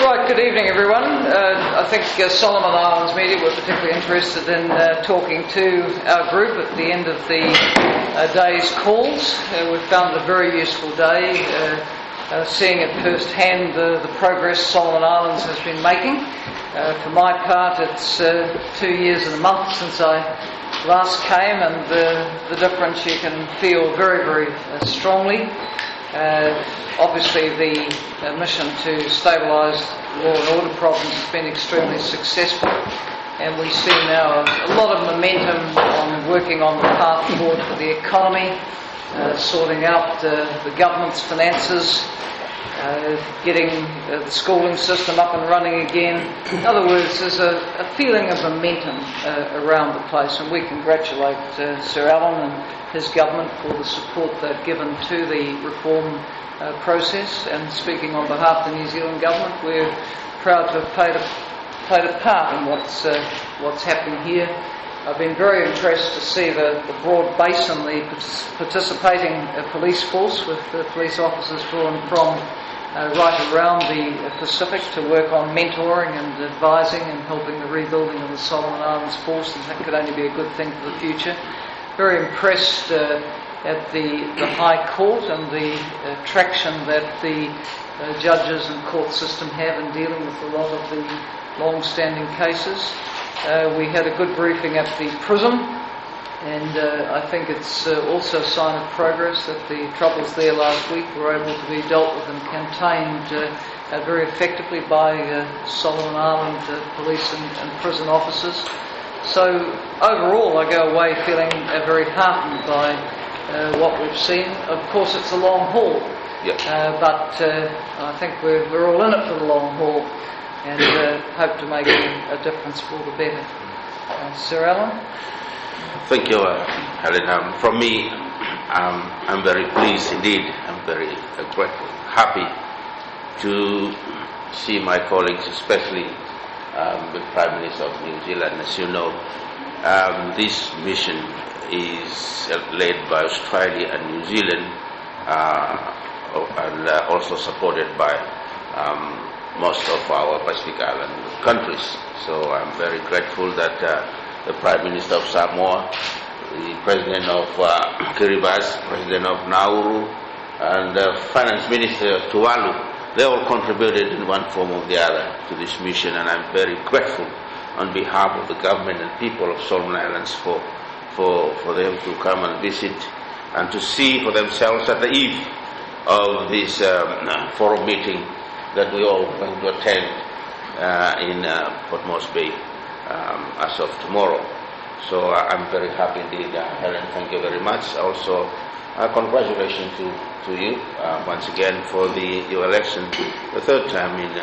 Right, good evening everyone. I think Solomon Islands media were particularly interested in talking to our group at the end of the day's calls. We found it a very useful day, seeing at first hand the progress Solomon Islands has been making. For my part, it's 2 years and a month since I last came, and the difference you can feel very, very strongly. Obviously the mission to stabilise law and order problems has been extremely successful, and we see now a lot of momentum on working on the path forward for the economy, sorting out the government's finances, getting the schooling system up and running again. In other words, there's a feeling of momentum around the place, and we congratulate Sir Alan and his government for the support they've given to the reform process. And speaking on behalf of the New Zealand government, we're proud to have played a part in what's happening here. I've been very impressed to see the broad base and the participating police force, with the police officers drawn from right around the Pacific to work on mentoring and advising and helping the rebuilding of the Solomon Islands force, and that could only be a good thing for the future. Very impressed at the High Court and the traction that the judges and court system have in dealing with a lot of the long-standing cases. We had a good briefing at the prison, and I think it's also a sign of progress that the troubles there last week were able to be dealt with and contained very effectively by Solomon Island police and prison officers. So overall I go away feeling very heartened by what we've seen. Of course it's a long haul, but I think we're all in it for the long haul, and hope to make a difference for the better. Sir Alan? Thank you, Helen. From me, I'm very pleased indeed. I'm very grateful, happy to see my colleagues, especially the Prime Minister of New Zealand. As you know, this mission is led by Australia and New Zealand, and also supported by most of our Pacific Island countries. So I'm very grateful that the Prime Minister of Samoa, the President of Kiribati, President of Nauru, and the Finance Minister of Tuvalu, they all contributed in one form or the other to this mission, and I'm very grateful on behalf of the government and people of Solomon Islands for them to come and visit and to see for themselves at the eve of this forum meeting that we all going to attend in Port Moresby as of tomorrow. So I'm very happy indeed, Helen. Thank you very much. Also, congratulations to you once again for your election, the third time in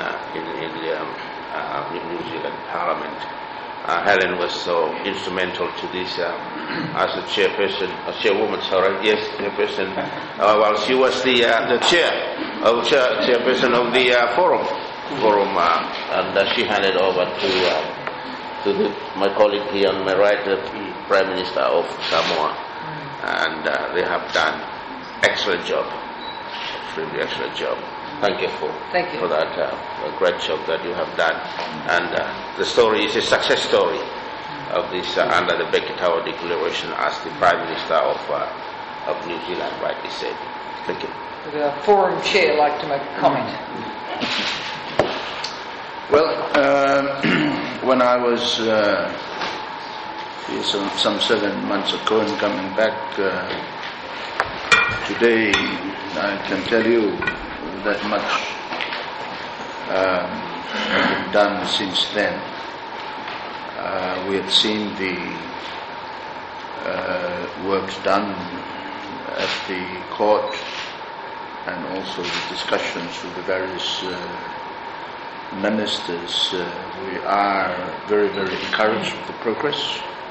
the New Zealand Parliament. Helen was so instrumental to this as a chairwoman. Chairperson. Well, she was the chairperson of the forum, and she handed over to my colleague here on my right, the Prime Minister of Samoa, and they have done excellent job, extremely excellent job. Thank you for that great job that you have done, and the story is a success story of this under the Beki Tower Declaration, as the Prime Minister of New Zealand rightly said. Thank you. Would the forum chair like to make a comment? Well, when I was some 7 months ago and coming back today, I can tell you that much has been done since then. We had seen the works done at the court, and also the discussions with the various ministers. We are very, very encouraged with the progress,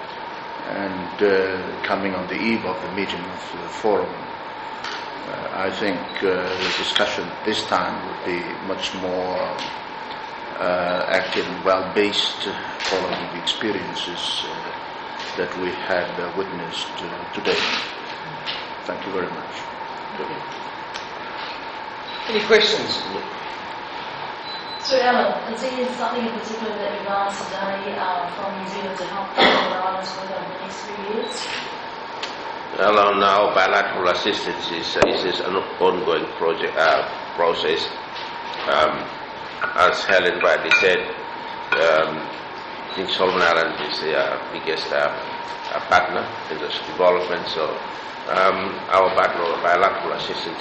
and coming on the eve of the meeting of the forum, I think the discussion this time would be much more active and well-based, following the experiences that we had witnessed today. Thank you very much. Any questions? So Alan, is there something in particular that you've asked today from New Zealand to help the Solomon Islands with over the next few years? Well, on our bilateral assistance is an ongoing process. As Helen rightly said, I think Solomon Islands is the biggest partner in this development. So our bilateral assistance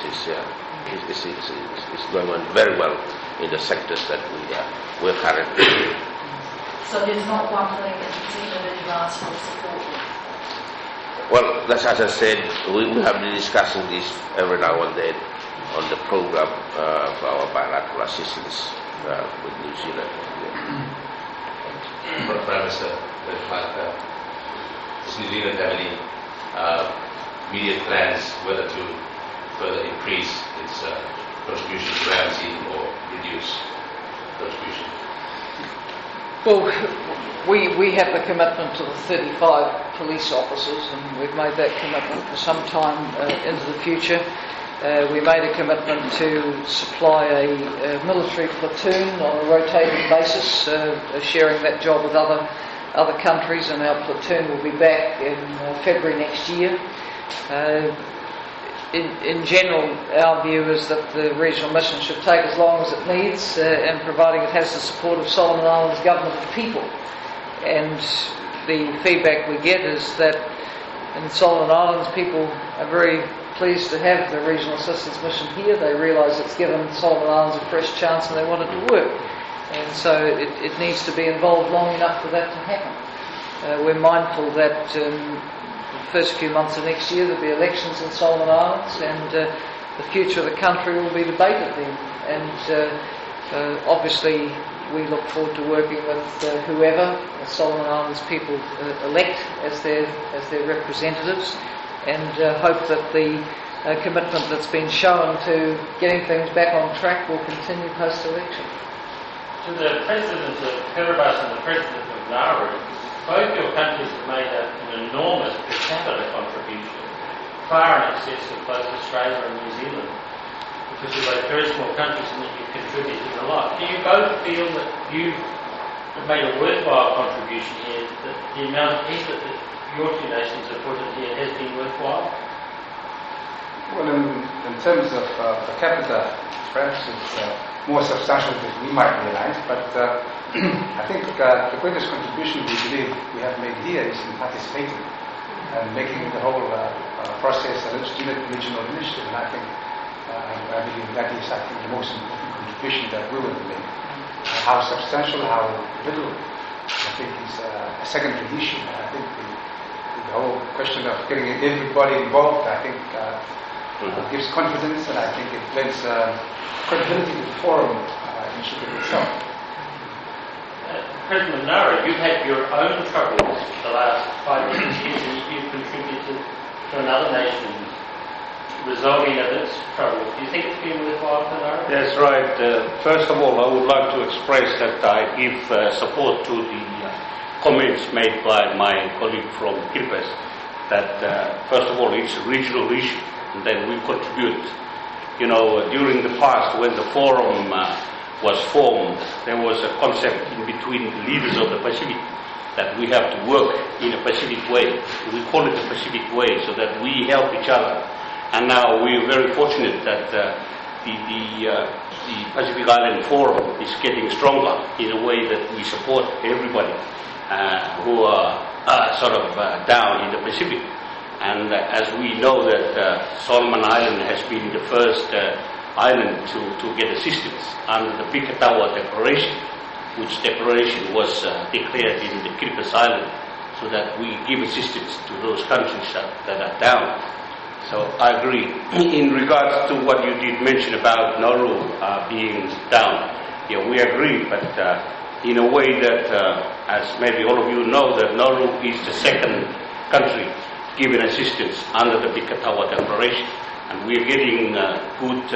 is going on very well in the sectors that we're currently in. So there's not one thing in particular that you've asked for support? Well, that's as I said, we have been discussing this every now and then on the program for our bilateral assistance with New Zealand. Prime Minister, does New Zealand have any immediate plans whether to further increase its contribution to RAMSI or reduce contribution? Well, we have the commitment to the 35 police officers, and we've made that commitment for some time into the future. We made a commitment to supply a military platoon on a rotating basis, sharing that job with other countries, and our platoon will be back in February next year. In general, our view is that the regional mission should take as long as it needs, and providing it has the support of Solomon Islands government and people. And the feedback we get is that in Solomon Islands, people are very pleased to have the regional assistance mission here. They realise it's given Solomon Islands a fresh chance and they want it to work. And so it needs to be involved long enough for that to happen. We're mindful that the first few months of next year there'll be elections in Solomon Islands, and the future of the country will be debated then. And obviously we look forward to working with whoever the Solomon Islands people elect as their representatives, and hope that the commitment that's been shown to getting things back on track will continue post-election. To the President of Kiribati and the President of Nauru, both your countries have made an enormous per capita contribution, far in excess of both Australia and New Zealand, because you're both very small countries and that you've contributed a lot. Do you both feel that you've made a worthwhile contribution here, that the amount of effort that your two nations have put in here has been worthwhile? Well, in terms of per capita, perhaps it's more substantial than we might realize, but I think the greatest contribution we believe we have made here is in participating and making the whole process a legitimate regional initiative, and I think I believe that is the most important contribution that we will make. How substantial, how little, I think is a secondary issue. I think the whole question of getting everybody involved, I think gives confidence, and I think it lends credibility to the forum initiative itself. President Nauru, you've had your own troubles the last 5 or 6 years, and you've contributed to another nation resolving of its troubles. Do you think it's been worthwhile for Nauru? That's right. First of all, I would like to express that I give support to the comments made by my colleague from Kiribati, that first of all, it's a regional issue, and then we contribute. You know, during the past, when the forum was formed, there was a concept in between the leaders of the Pacific that we have to work in a Pacific way. We call it the Pacific way, so that we help each other. And now we are very fortunate that the Pacific Island Forum is getting stronger in a way that we support everybody who are sort of down in the Pacific. And as we know that Solomon Island has been the first island to get assistance under the Bikatawa Declaration, which declaration was declared in the Kiribati Island, so that we give assistance to those countries that are down. So I agree. In regards to what you did mention about Nauru being down, yeah, we agree, but in a way that, as maybe all of you know, that Nauru is the second country given assistance under the Bikatawa Declaration, and we are getting good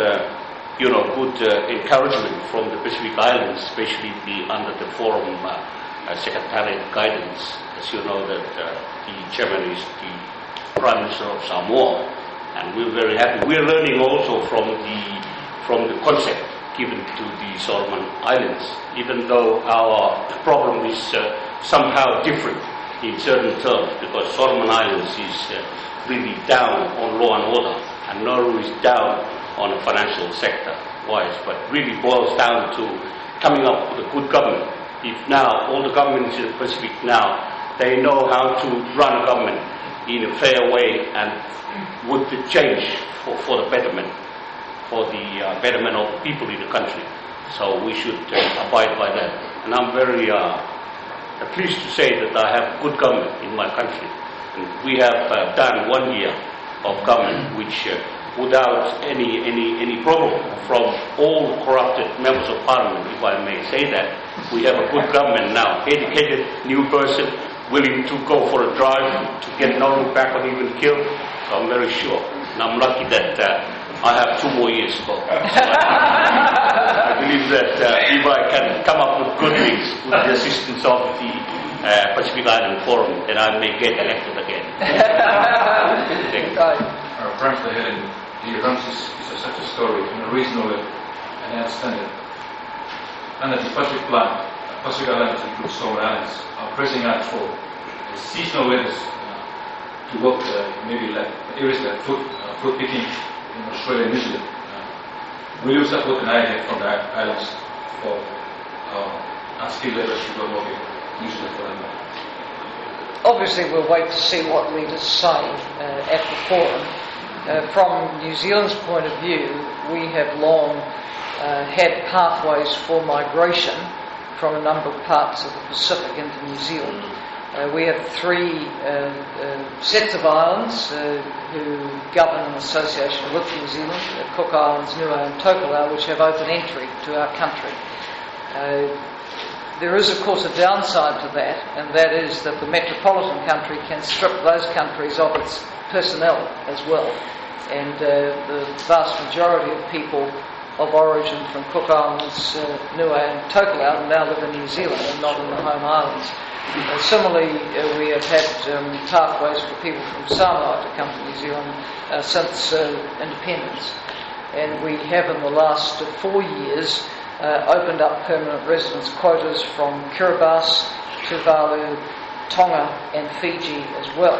encouragement from the Pacific Islands, especially under the Forum Secretariat guidance. As you know, that the chairman is the Prime Minister of Samoa, and we're very happy. We're learning also from the concept given to the Solomon Islands, even though our problem is somehow different in certain terms, because Solomon Islands is really down on law and order, and Nauru is down on the financial sector wise, but really boils down to coming up with a good government. If now all the governments in the Pacific now, they know how to run a government in a fair way and with the change for the betterment, for the betterment of the people in the country. So we should abide by that. And I'm very pleased to say that I have a good government in my country. And we have done 1 year of government which without any problem from all corrupted members of parliament, if I may say that. We have a good government now, educated, new person, willing to go for a drive to get Nauru back or even killed. So I'm very sure. And I'm lucky that I have 2 more years to go. So I believe that if I can come up with good things with the assistance of the Pacific Island Forum, then I may get elected again. Thank you. Frankly, the events is such a story, and reasonable and outstanding. Under the Pacific Plan, Pacific Islands includes Solomon Islands, are pressing out for seasonal leaders to work maybe like areas like fruit picking in Australia and New Zealand. Will you support an idea from the islands for unskilled laborers to go working in New Zealand for them? Obviously, we'll wait to see what leaders say at the forum. From New Zealand's point of view, we have long had pathways for migration from a number of parts of the Pacific into New Zealand. We have 3 sets of islands who govern in association with New Zealand, Cook Islands, Niue and Tokelau, which have open entry to our country. There is, of course, a downside to that, and that is that the metropolitan country can strip those countries of its personnel as well. And the vast majority of people of origin from Cook Islands, Niue and Tokelau now live in New Zealand and not in the home islands. Similarly, we have had pathways for people from Samoa to come to New Zealand since independence. And we have in the last 4 years opened up permanent residence quotas from Kiribati, Tuvalu, Tonga and Fiji as well.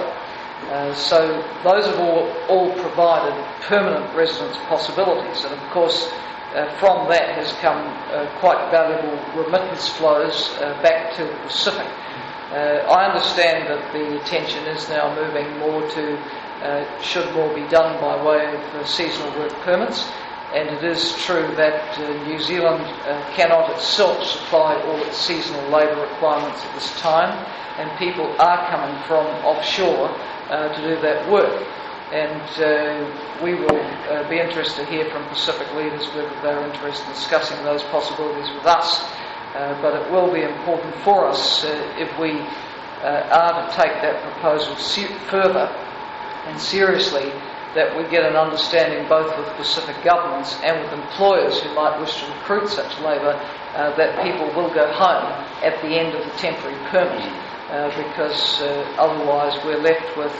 So those have all provided permanent residence possibilities, and of course from that has come quite valuable remittance flows back to the Pacific. I understand that the attention is now moving more to should more be done by way of seasonal work permits, and it is true that New Zealand cannot itself supply all its seasonal labour requirements at this time, and people are coming from offshore to do that work. And we will be interested to hear from Pacific leaders whether they're interested in discussing those possibilities with us. But it will be important for us if we are to take that proposal further and seriously, that we get an understanding both with Pacific governments and with employers who might wish to recruit such labour, that people will go home at the end of the temporary permit, because otherwise we're left with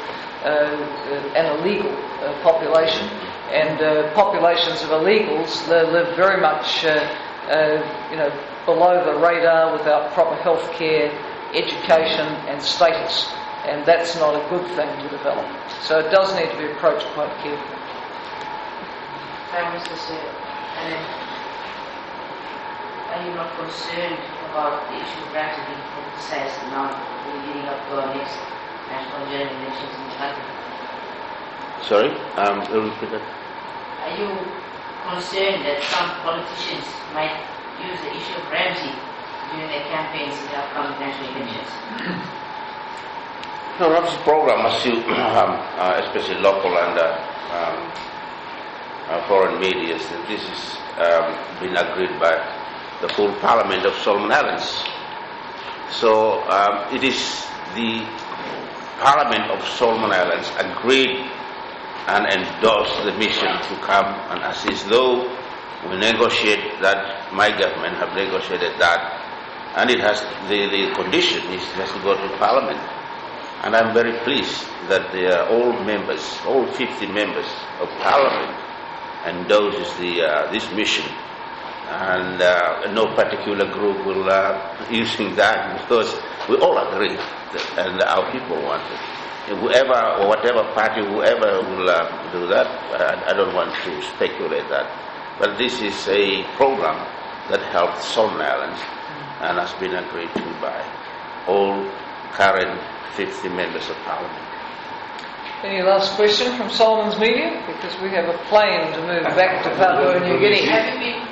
an illegal population, and populations of illegals live very much below the radar without proper health care, education and status, and that's not a good thing to develop. So it does need to be approached quite carefully. Prime Minister, sir, are you not concerned about the issue of gravity being politicized now, leading up to our next national general elections in the country? Sorry, repeat that. Are you concerned that some politicians might use the issue of Ramsey during their campaigns in the upcoming national elections? No, Ramsey's program, as you, especially local and foreign media, this has been agreed by the full Parliament of Solomon Islands. So it is the Parliament of Solomon Islands agreed and endorsed the mission to come and assist. Though we negotiate that, my government have negotiated that, and it has the condition is it has to go to Parliament. And I'm very pleased that all members, all 50 members of Parliament endorses this mission and no particular group will using that, because we all agree that, and our people want it. Whoever or whatever party, whoever will do that, I don't want to speculate that. But this is a program that helps Solomon Islands and has been agreed to by all current 50 members of Parliament. Any last question from Solomon's media? Because we have a plane to move back to Papua New Guinea. Have you been,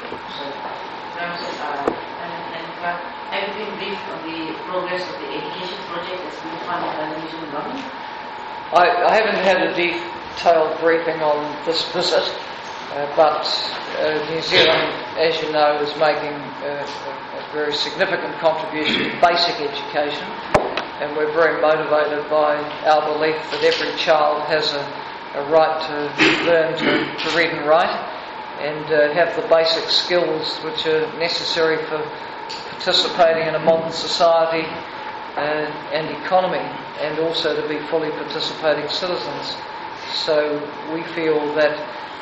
have you been briefed on the progress of the education project that's been funded by the New Zealand government? I haven't had a detailed briefing on this visit, but New Zealand, as you know, is making a very significant contribution to basic education, and we're very motivated by our belief that every child has a right to learn to read and write and have the basic skills which are necessary for participating in a modern society and economy, and also to be fully participating citizens. So we feel that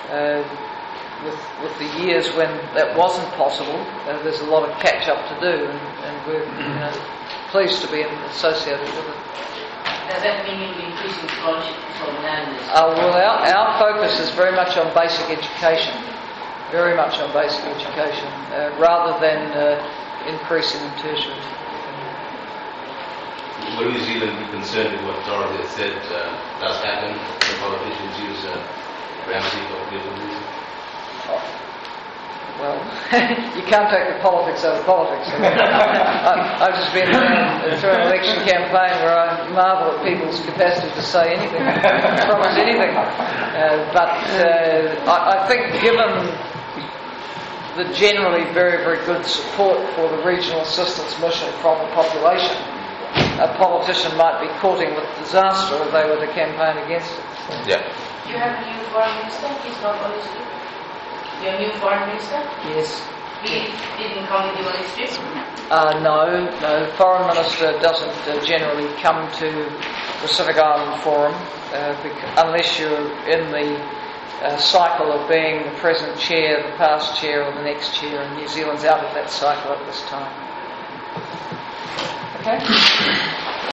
with the years when that wasn't possible, there's a lot of catch-up to do, and we're pleased to be associated with it. Does that mean you'll be increasing scholarship for learners? Well, our focus is very much on basic education, very much on basic education, rather than increasing in tertiary. Will New Zealand be concerned with what Dorothy has said does happen when politicians use Ramsey for political reasons? Well, you can't take the politics out of politics. I've just been through an election campaign where I marvel at people's capacity to say anything, promise anything. But I think given the generally very, very good support for the regional assistance mission from the population, a politician might be courting with disaster if they were to campaign against it. Yeah. You have a new foreign minister, he's not on his trip. Your new foreign minister? Yes. He didn't come with you on his trip? No. Foreign Minister doesn't generally come to Pacific Island Forum unless you're in the cycle of being the present chair, the past chair, or the next chair, and New Zealand's out of that cycle at this time. Okay?